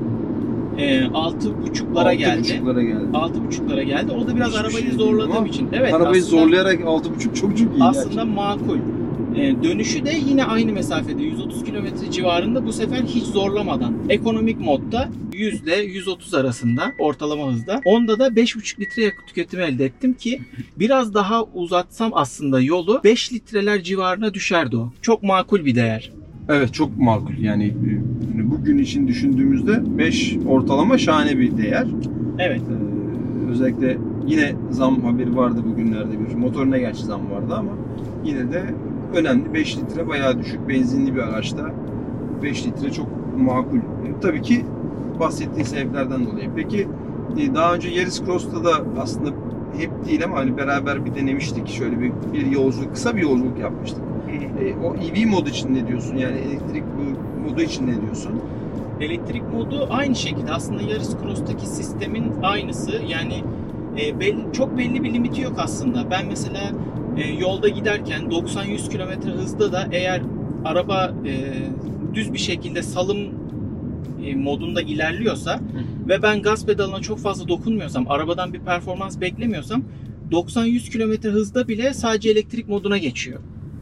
Speaker 2: 6.5'lara geldi. 6.5'lara geldi. O da biraz
Speaker 1: Hiçbir
Speaker 2: arabayı
Speaker 1: şey değil
Speaker 2: zorladığım
Speaker 1: ama
Speaker 2: için. Evet,
Speaker 1: arabayı
Speaker 2: aslında,
Speaker 1: zorlayarak 6.5 çok iyi.
Speaker 2: aslında makul. Dönüşü de yine aynı mesafede 130 kilometre civarında, bu sefer hiç zorlamadan. Ekonomik modda 100 ile 130 arasında ortalama hızda. Onda da 5.5 litre yakıt tüketimi elde ettim ki biraz daha uzatsam aslında yolu 5 litreler civarına düşerdi o. Çok makul bir değer.
Speaker 1: Evet, çok makul. Yani bugün için düşündüğümüzde 5 ortalama şahane bir değer.
Speaker 2: Evet.
Speaker 1: Özellikle yine zam haberi vardı bugünlerde, bir motoruna gerçi zam vardı ama yine de önemli. 5 litre bayağı düşük. Benzinli bir araçta 5 litre çok makul. Tabii ki bahsettiğin sebeplerden dolayı. Peki daha önce Yaris Cross'ta da aslında hep değil ama hani beraber bir denemiştik. Şöyle bir yolculuk, kısa bir yolculuk yapmıştık. O EV modu için ne diyorsun? Yani elektrik modu için ne diyorsun?
Speaker 2: Elektrik modu aynı şekilde aslında Yaris Cross'taki sistemin aynısı. Yani çok belli bir limiti yok aslında. Ben mesela yolda giderken 90-100 km hızda da eğer araba düz bir şekilde salım modunda ilerliyorsa ve ben gaz pedalına çok fazla dokunmuyorsam, arabadan bir performans beklemiyorsam 90-100 km hızda bile sadece elektrik moduna geçiyor.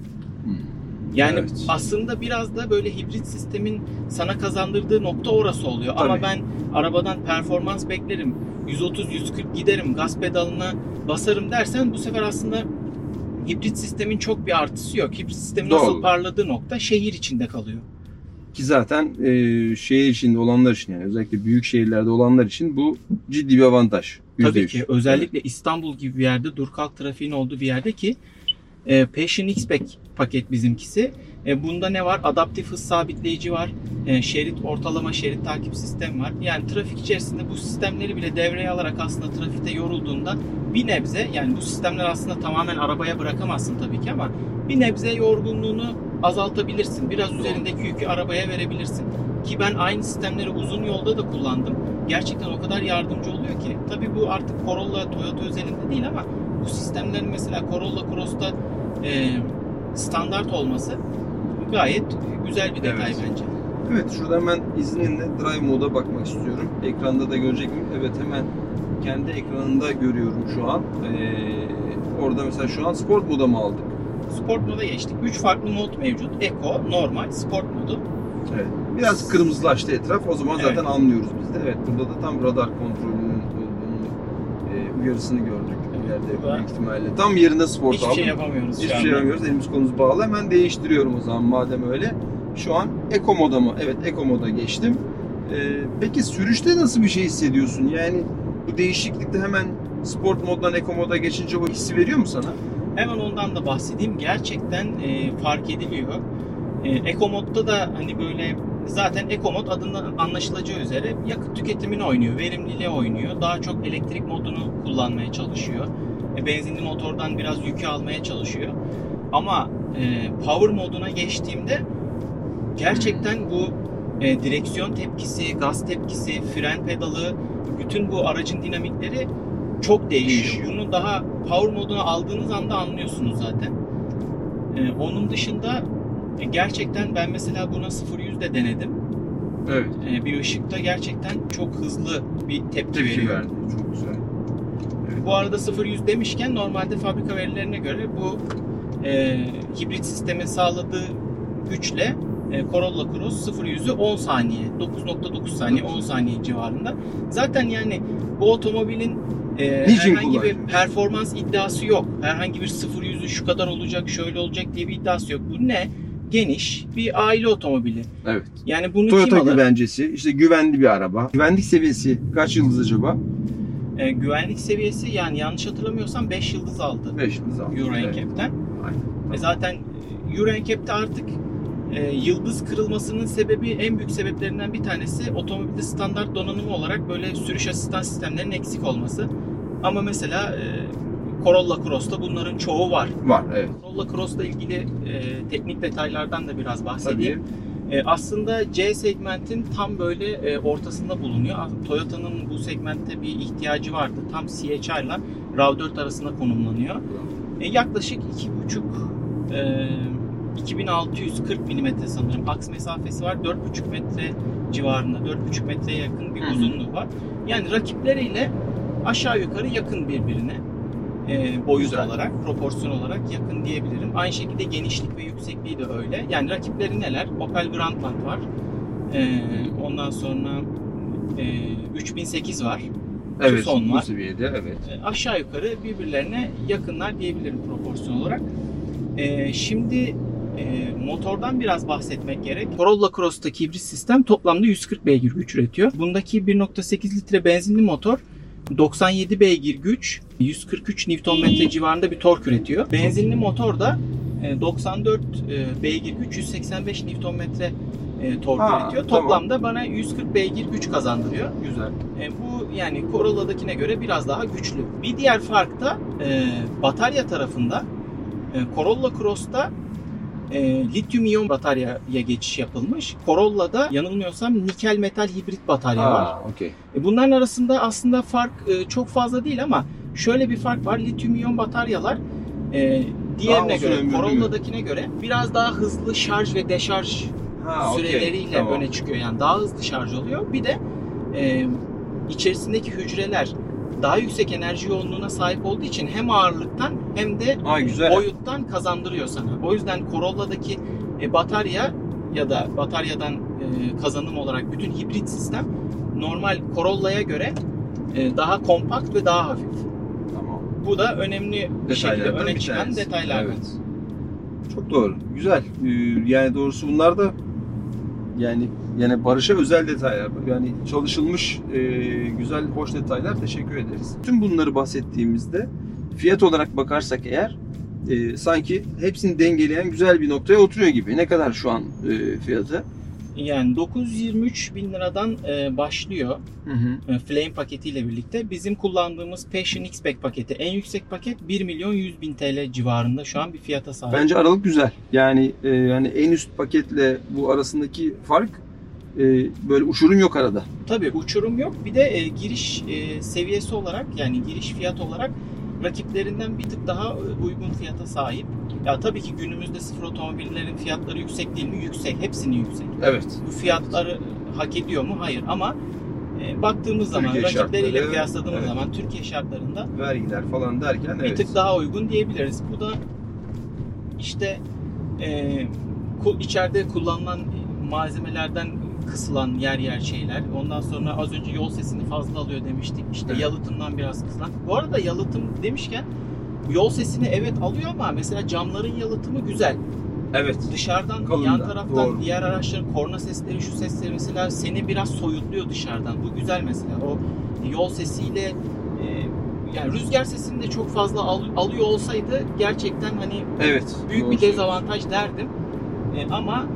Speaker 2: Yani
Speaker 1: evet,
Speaker 2: aslında biraz da böyle hibrit sistemin sana kazandırdığı nokta orası oluyor.
Speaker 1: Tabii.
Speaker 2: Ama ben arabadan performans beklerim, 130-140 giderim, gaz pedalına basarım dersen bu sefer aslında hibrit sistemin çok bir artısı yok. Hibrit sistemin
Speaker 1: Doğru.
Speaker 2: asıl parladığı nokta şehir içinde kalıyor.
Speaker 1: Ki zaten şehir içinde olanlar için, yani özellikle büyük şehirlerde olanlar için bu ciddi bir avantaj.
Speaker 2: Tabii
Speaker 1: %100.
Speaker 2: ki özellikle İstanbul gibi bir yerde, dur kalk trafiğin olduğu bir yerde ki Passion X-Pack paket bizimkisi. Bunda ne var? Adaptif hız sabitleyici var. Ortalama şerit takip sistemi var. Yani trafik içerisinde bu sistemleri bile devreye alarak aslında trafikte yorulduğunda bir nebze, yani bu sistemler aslında tamamen arabaya bırakamazsın tabii ki ama bir nebze yorgunluğunu azaltabilirsin. Biraz üzerindeki yükü arabaya verebilirsin. Ki ben aynı sistemleri uzun yolda da kullandım. Gerçekten o kadar yardımcı oluyor ki. Tabii bu artık Corolla, Toyota özelinde değil ama bu sistemlerin mesela Corolla Cross'ta standart olması gayet güzel bir detay bence.
Speaker 1: Evet, şurada hemen izninle Drive moda bakmak istiyorum. Ekranda da görecek miyim? Evet, hemen kendi ekranında görüyorum şu an. Orada mesela şu an Sport moda mı aldık?
Speaker 2: Sport moda geçtik. 3 farklı mod mevcut. Eco, normal, Sport modu.
Speaker 1: Evet. Biraz kırmızılaştı etraf. O zaman zaten anlıyoruz biz de. Evet, burada da tam radar kontrolünün olduğunu uyarısını gördük. İleride büyük ihtimalle. Tam yerinde Sport aldım.
Speaker 2: Hiçbir şey yapamıyoruz
Speaker 1: Hiçbir şey yapamıyoruz. Elimiz kolumuz bağlı. Hemen değiştiriyorum o zaman madem öyle. Şu an Eco moda mı? Evet, Eco moda geçtim. Peki sürüşte nasıl bir şey hissediyorsun? Yani bu değişiklikte hemen Sport moddan Eco moda geçince o hissi veriyor mu sana?
Speaker 2: Hemen ondan da bahsedeyim. Gerçekten fark ediliyor. Eco modda da hani böyle zaten EcoMod adından anlaşılacağı üzere yakıt tüketimini oynuyor, verimliliğe oynuyor. Daha çok elektrik modunu kullanmaya çalışıyor. Benzinli motordan biraz yükü almaya çalışıyor. Ama power moduna geçtiğimde gerçekten bu direksiyon tepkisi, gaz tepkisi, fren pedalı, bütün bu aracın dinamikleri çok değişiyor. Bunu daha power moduna aldığınız anda anlıyorsunuz zaten. Onun dışında gerçekten ben mesela buna 0-100 de denedim.
Speaker 1: Evet.
Speaker 2: Bir ışıkta gerçekten çok hızlı bir tepki veriyor.
Speaker 1: Çok güzel. Evet.
Speaker 2: Bu arada 0-100 demişken normalde fabrika verilerine göre bu hibrit sistemin sağladığı güçle Corolla Cross 0-100'ü 10 saniye, 9.9 saniye, 10 saniye civarında. Zaten yani bu otomobilin herhangi bir performans iddiası yok. Herhangi bir 0-100'ü şu kadar olacak, şöyle olacak diye bir iddiası yok. Bu ne? Geniş bir aile otomobili.
Speaker 1: Evet.
Speaker 2: Yani bunu
Speaker 1: Toyota
Speaker 2: kim alır?
Speaker 1: güvencesi, işte güvenli bir araba. Güvenlik seviyesi kaç yıldız acaba?
Speaker 2: Güvenlik seviyesi yani yanlış hatırlamıyorsam 5 yıldız aldı.
Speaker 1: 5 yıldız aldı.
Speaker 2: Euro
Speaker 1: Evet.
Speaker 2: NCAP'ten.
Speaker 1: Aynen.
Speaker 2: Zaten Euro NCAP'te artık yıldız kırılmasının sebebi, en büyük sebeplerinden bir tanesi otomobilde standart donanımı olarak böyle sürüş asistan sistemlerinin eksik olması. Ama mesela Corolla Cross'ta bunların çoğu var.
Speaker 1: Var, evet.
Speaker 2: Corolla Cross'la ilgili teknik detaylardan da biraz bahsedeyim. Aslında C segmentin tam böyle ortasında bulunuyor. Toyota'nın bu segmentte bir ihtiyacı vardı. Tam CHR ile RAV4 arasında konumlanıyor. Yaklaşık 2640 mm sanırım aks mesafesi var. 4,5 metre civarında, 4,5 metreye yakın bir uzunluğu var. Yani rakipleriyle aşağı yukarı yakın birbirine. Boyut olarak, proporsiyon olarak yakın diyebilirim. Aynı şekilde genişlik ve yüksekliği de öyle. Yani rakipleri neler? Opel Grandland var. Ondan sonra 3008 var.
Speaker 1: Evet,
Speaker 2: Tucson
Speaker 1: bu
Speaker 2: var.
Speaker 1: seviyede, evet.
Speaker 2: Aşağı yukarı birbirlerine yakınlar diyebilirim proporsiyon olarak. Şimdi motordan biraz bahsetmek gerek. Corolla Cross'taki hibrit sistem toplamda 140 beygir güç üretiyor. Bundaki 1.8 litre benzinli motor 97 beygir güç, 143 Nm civarında bir tork üretiyor. Benzinli motor da 94 beygir güç, 185 Nm tork üretiyor. Toplamda bana 140 beygir güç kazandırıyor.
Speaker 1: Güzel.
Speaker 2: Bu yani Corolla'dakine göre biraz daha güçlü. Bir diğer fark da batarya tarafında. Corolla Cross'ta lityum iyon bataryaya geçiş yapılmış. Corolla'da yanılmıyorsam nikel metal hibrit batarya var.
Speaker 1: Okay.
Speaker 2: Bunların arasında aslında fark çok fazla değil ama şöyle bir fark var. Lityum iyon bataryalar diğerine göre, Corolla'dakine göre biraz daha hızlı şarj ve deşarj süreleriyle öne çıkıyor. Yani daha hızlı şarj oluyor. Bir de içerisindeki hücreler daha yüksek enerji yoğunluğuna sahip olduğu için hem ağırlıktan hem de boyuttan kazandırıyor sana. O yüzden Corolla'daki batarya ya da bataryadan kazanım olarak bütün hibrit sistem normal Corolla'ya göre daha kompakt ve daha hafif.
Speaker 1: Tamam.
Speaker 2: Bu da önemli bir şekilde öne çıkan detaylardan.
Speaker 1: Evet. Çok doğru. Güzel. Yani doğrusu bunlar da yani Barış'a özel detaylar. Yani çalışılmış güzel, hoş detaylar. Teşekkür ederiz. Tüm bunları bahsettiğimizde fiyat olarak bakarsak eğer sanki hepsini dengeleyen güzel bir noktaya oturuyor gibi. Ne kadar şu an fiyatı?
Speaker 2: Yani 923 bin liradan başlıyor Flame paketiyle birlikte. Bizim kullandığımız Passion X-Pack paketi, en yüksek paket 1 milyon 100 bin TL civarında şu an bir fiyata sahip.
Speaker 1: Bence aralık güzel. Yani en üst paketle bu arasındaki fark böyle uçurum yok arada.
Speaker 2: Tabii uçurum yok. Bir de giriş seviyesi olarak, yani giriş fiyat olarak rakiplerinden bir tık daha uygun fiyata sahip. Ya tabii ki günümüzde sıfır otomobillerin fiyatları yüksek değil mi? Yüksek. Hepsinin yüksek.
Speaker 1: Evet.
Speaker 2: Bu fiyatları hak ediyor mu? Hayır. Ama baktığımız zaman, rakipleriyle kıyasladığımız zaman Türkiye şartlarında
Speaker 1: vergiler falan derken
Speaker 2: bir tık daha uygun diyebiliriz. Bu da işte içeride kullanılan malzemelerden kısılan yer şeyler. Ondan sonra az önce yol sesini fazla alıyor demiştik. İşte yalıtımdan biraz kısılan. Bu arada yalıtım demişken yol sesini evet alıyor ama mesela camların yalıtımı güzel.
Speaker 1: Evet.
Speaker 2: Dışarıdan,
Speaker 1: kalında,
Speaker 2: yan taraftan
Speaker 1: doğru.
Speaker 2: Diğer araçların korna sesleri, şu sesleri mesela seni biraz soyutluyor dışarıdan. Bu güzel mesela. O yol sesiyle yani rüzgar sesini de çok fazla alıyor olsaydı gerçekten hani büyük bir dezavantaj derdim. Ama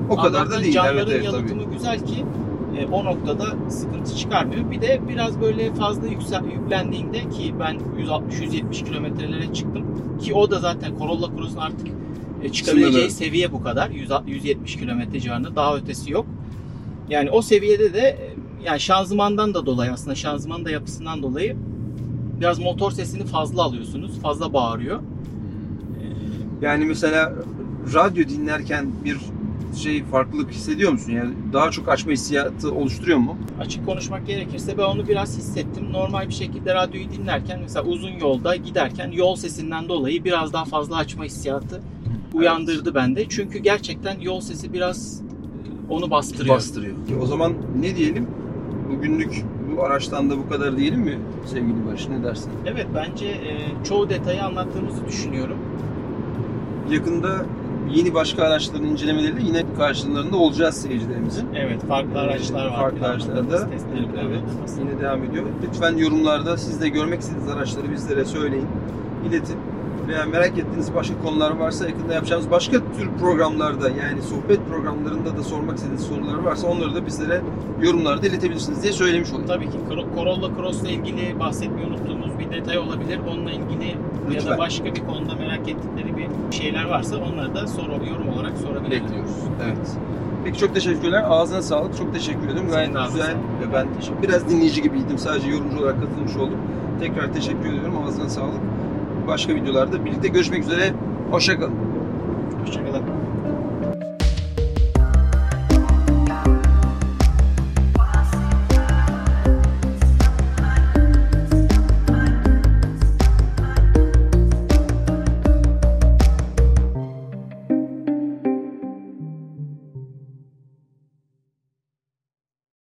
Speaker 1: O kadar da
Speaker 2: Allah'tan
Speaker 1: değil.
Speaker 2: camların
Speaker 1: Evet,
Speaker 2: yalıtımı
Speaker 1: tabii.
Speaker 2: güzel ki o noktada sıkıntı çıkarmıyor. Bir de biraz böyle fazla yüklendiğinde ki ben 160-170 kilometrelere çıktım ki o da zaten Corolla Cross'un artık çıkabileceği
Speaker 1: Sınırı.
Speaker 2: seviye bu kadar. 170 kilometre civarında, daha ötesi yok. Yani o seviyede de yani şanzımandan da dolayı, aslında şanzımanın da yapısından dolayı biraz motor sesini fazla alıyorsunuz. Fazla bağırıyor.
Speaker 1: Yani mesela radyo dinlerken bir farklılık hissediyor musun? Yani daha çok açma hissiyatı oluşturuyor mu?
Speaker 2: Açık konuşmak gerekirse ben onu biraz hissettim. Normal bir şekilde radyoyu dinlerken, mesela uzun yolda giderken yol sesinden dolayı biraz daha fazla açma hissiyatı uyandırdı bende. Çünkü gerçekten yol sesi biraz onu bastırıyor.
Speaker 1: O zaman ne diyelim? Bugünlük bu araçtan da bu kadar diyelim mi sevgili Barış? Ne dersin?
Speaker 2: Evet, bence çoğu detayı anlattığımızı düşünüyorum.
Speaker 1: Yakında yeni başka araçların incelemeleriyle yine karşılarında olacağız seyircilerimizin.
Speaker 2: Evet, farklı araçlar var.
Speaker 1: Farklı araçlarda. Evet, yine devam ediyor. Lütfen yorumlarda siz de görmek istediğiniz araçları bizlere söyleyin, iletin. Veya merak ettiğiniz başka konular varsa, yakında yapacağımız başka tür programlarda, yani sohbet programlarında da sormak istediğiniz sorular varsa onları da bizlere yorumlarda iletebilirsiniz diye söylemiş olayım.
Speaker 2: Tabii ki Corolla Cross'la ilgili bahsetmeyi unuttuğumuz bir detay olabilir. Onunla ilgili
Speaker 1: Lütfen.
Speaker 2: ya da başka bir konuda merak ettikleri bir şeyler varsa onları da yorum olarak sorabilirler.
Speaker 1: Bekliyoruz. Evet. Peki, çok teşekkürler. Ağzına sağlık. Çok teşekkür ederim. Gayet
Speaker 2: Senin de ağzına
Speaker 1: güzel.
Speaker 2: sağlık.
Speaker 1: Ben biraz dinleyici gibiydim. Sadece yorumcu olarak katılmış oldum. Tekrar teşekkür ediyorum. Ağzına sağlık. Başka videolarda birlikte görüşmek üzere. Hoşça kalın.
Speaker 2: Hoşçakalın.